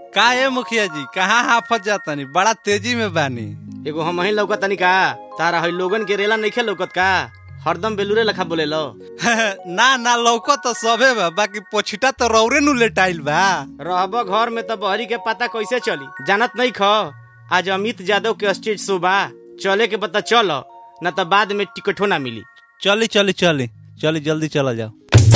का है मुखिया जी, कहाँ हाफत जातानी? बड़ा तेजी में बानी। एगो हम ही लौकत तनी का तारा हई लोगन के रेला नइखे लौकत का? हरदम बेलूरे लखा बोले लो। ना लौको तो सबे बा, बाकी पोछिटा तो रौरे नु लेटाइल बा। रहब घर में तो बहरी के पता कैसे चली? जानत नहीं ख आज अमित यादव के स्टेज शो बा, चले के पता चलो न तो बाद में टिकटो ना मिली। चली जल्दी चला जाओ।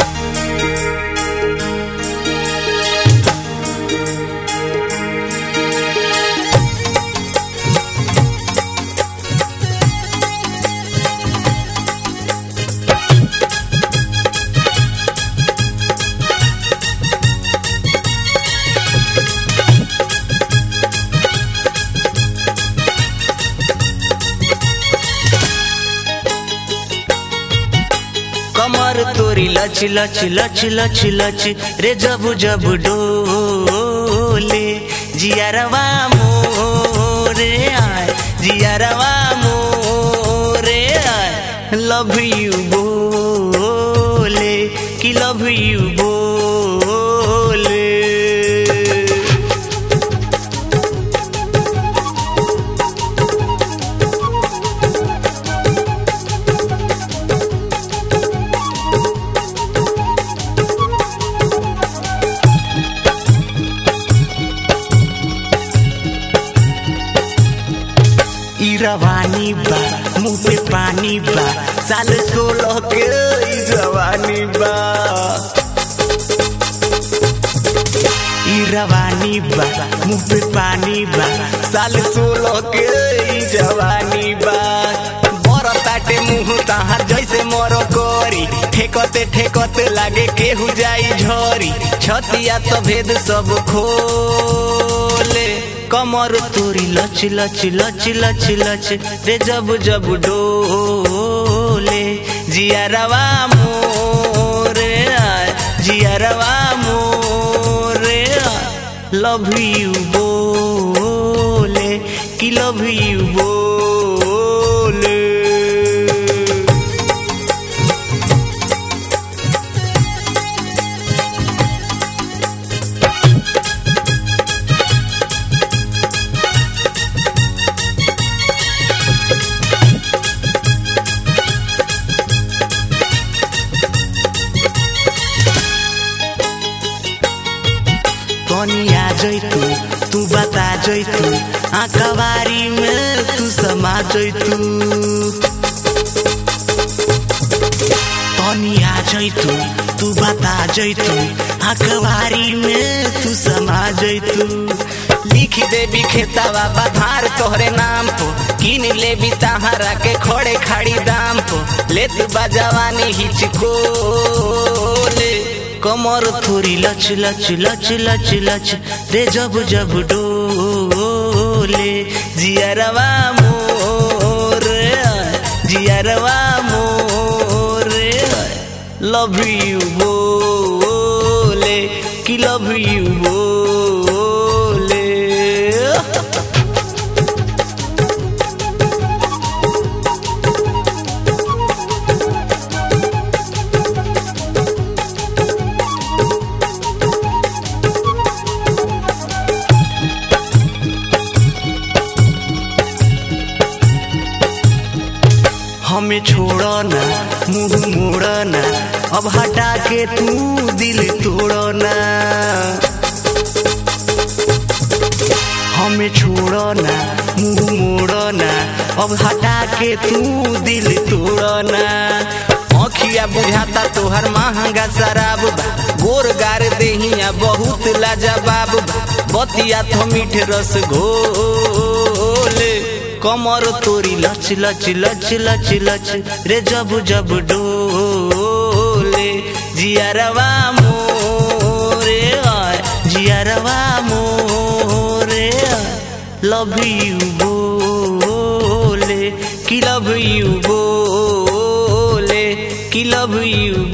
कमर तोरी लच लच लच लच लच रे जब जब डोले जियारवा मोरे आए, जियारवा मोरे आए। लव यू बोले कि लव यू बोले। रवानी बा मुँह पे पानी बा, साल 16 के जवानी बा। रवानी बा मुँह पे पानी बा, साल 16 के जवानी बा। बरताटे मुँह तहार जैसे मरो कोरी, ठेकते ठेकते लागे केहू जाई झोरी। छतिया तो भेद सब खोले, कमर तोरी लच लच लच लच लच रे जब जब डोले जियारवा मोरे आए, जियारवा मोरे आए। लव यू बोले कि लव यू बोले। आ जैतू तू बता जैतू, आंखबारी में तू समा जैतू। तनी आ जैतू तू बता जैतू, आंखबारी में तू समा जैतू। लिख देबी खेतावा बधार तोहरे नाम पो, किन लेबी तहारा के खोड़े खाड़ी दाम पो। लेत बजवानी हिचकोले, कमर थोड़ी लच लच लच लच लच रे जब जब डोले जियारवा मोरे आए, जियारवा मोरे आए। लव यू बोले कि लव यू बोले। हमें छोड़ो ना मुँह मोड़ो ना, अब हटा के तू दिल तोड़ो ना। हमें छोड़ो ना मुँह मोड़ो ना, अब हटा के तू दिल तोड़ो ना। आँखिया बुझाता तोहर महंगा शराब बा, गोर गार देहिया बहुत लाजवाब बा। बतिया तो मीठ रस घोले, कमर तोरी लच लच लच लच लच रे जब जब डोले जियारवा मोरे आए, जियारवा मोरे आए। लव यू बोले कि लव यू बोले कि लव यू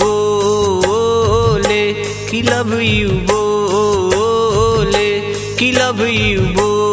बोले कि लव यू बोले कि लव यू बोले।